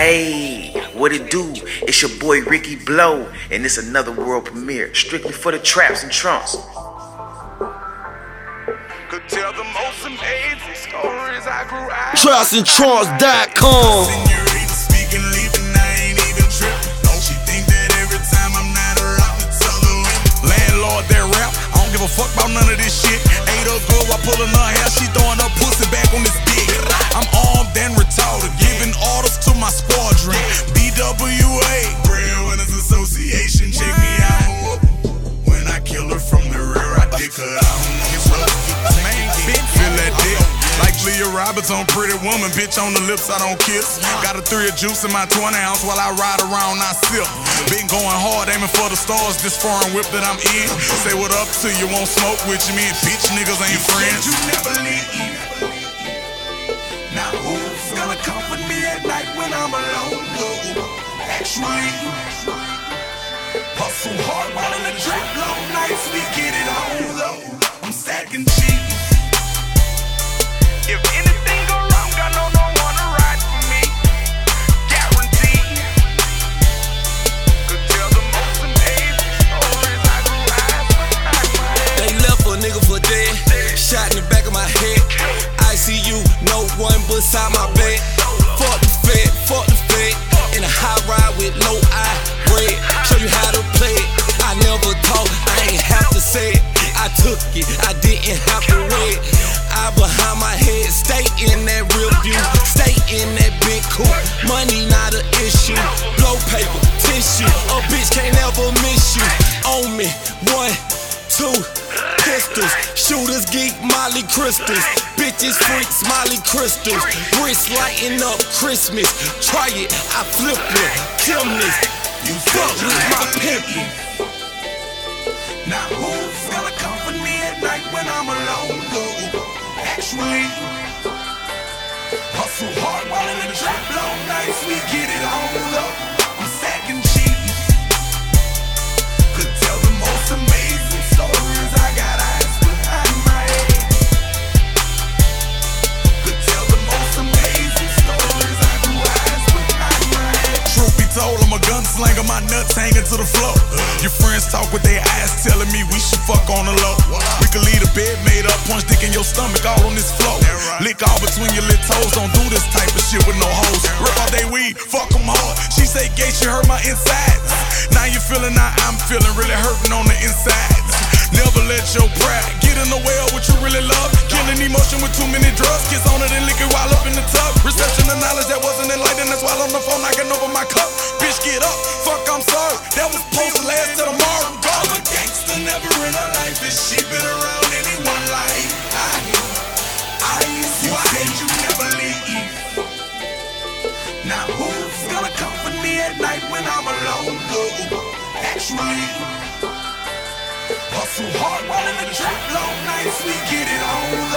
Hey, what it do? It's your boy Ricky Blow, and it's another world premiere, strictly for the traps and trunks. Could tell the most amazing stories I grew out. TrapsandTrunks.com. Speaking, leaving, I ain't even tripping. No, she think that every time I'm not around, it's other women. Landlord, that rap, I don't give a fuck about none of this shit. Ate up good while pulling her hair, she throwing her pussy back on this dick. I'm armed and retarded, giving orders to my squadron. BWA, Breadwinners Association, check me out. When I kill her from the rear, I dick her out. Feel that dick like Leah Roberts on Pretty Woman. Bitch on the lips, I don't kiss. Got a 3 of juice in my 20 ounce while I ride around, I sip. Been going hard, aiming for the stars. This foreign whip that I'm in. Say what up to you, won't smoke with you. Me and bitch niggas ain't friends. You never leave. Now who's gonna comfort me at night when I'm alone? Actually, hustle hard while in the trap. Long nights we get it on. I'm stacking cheap. If anything go wrong, I know no one to ride for me. Guaranteed. Could tell the most amazing stories I grew out. They left a nigga for dead. Shot in the back of my head. ICU, no one beside my bed. Fuck the fed. In a high ride with low eye bread. Show you how to play it. I never talk, I ain't have to say it. I took it, I didn't have to wait. I behind my head, stay in that real view. Stay in that big coupe. Money not an issue. Blow paper, tissue. A bitch can't ever miss you. On me, 1, 2 pistols. Shooters geek, Molly crystals. Bitches freaks, Molly crystals. Wrist lighting up Christmas. Try it, I flip it. Kill this. You fuck with my pimpin'. Now who's gonna comfort me at night when I'm alone? Actually, hustle hard while in the trap. Long nights we get it on. I'm stacking cheap. Could tell the most amazing stories. I got eyes behind my head. Could tell the most amazing stories. I grew eyes behind my head. Truth be told, I'm a gunslinger. My nuts hanging to the floor. Your friends talk with their eyes, telling me we should fuck on the low. We could leave a bed made up, punch dick in your stomach, all on this floor. Lick all between your little toes, don't do this type of shit with no hoes. Rip all day weed, fuck them hard. She say gay, she hurt my insides. Now you feeling how I'm feeling, really hurting on the insides. Never let your pride get in the way of what you really love. Killing emotion with too many drugs. Kiss on it and lick it while up in the tub. Reception of knowledge that wasn't enlightened. That's why on the phone knocking over my cup. Bitch, get up, fuck, I'm sorry. That was supposed to last till tomorrow. I'm a gangster, never in her life. Is she been around anyone like you said you never leave. Now who's gonna comfort me at night when I'm alone? Actually, hustle hard while in the trap. Long nights we get it on.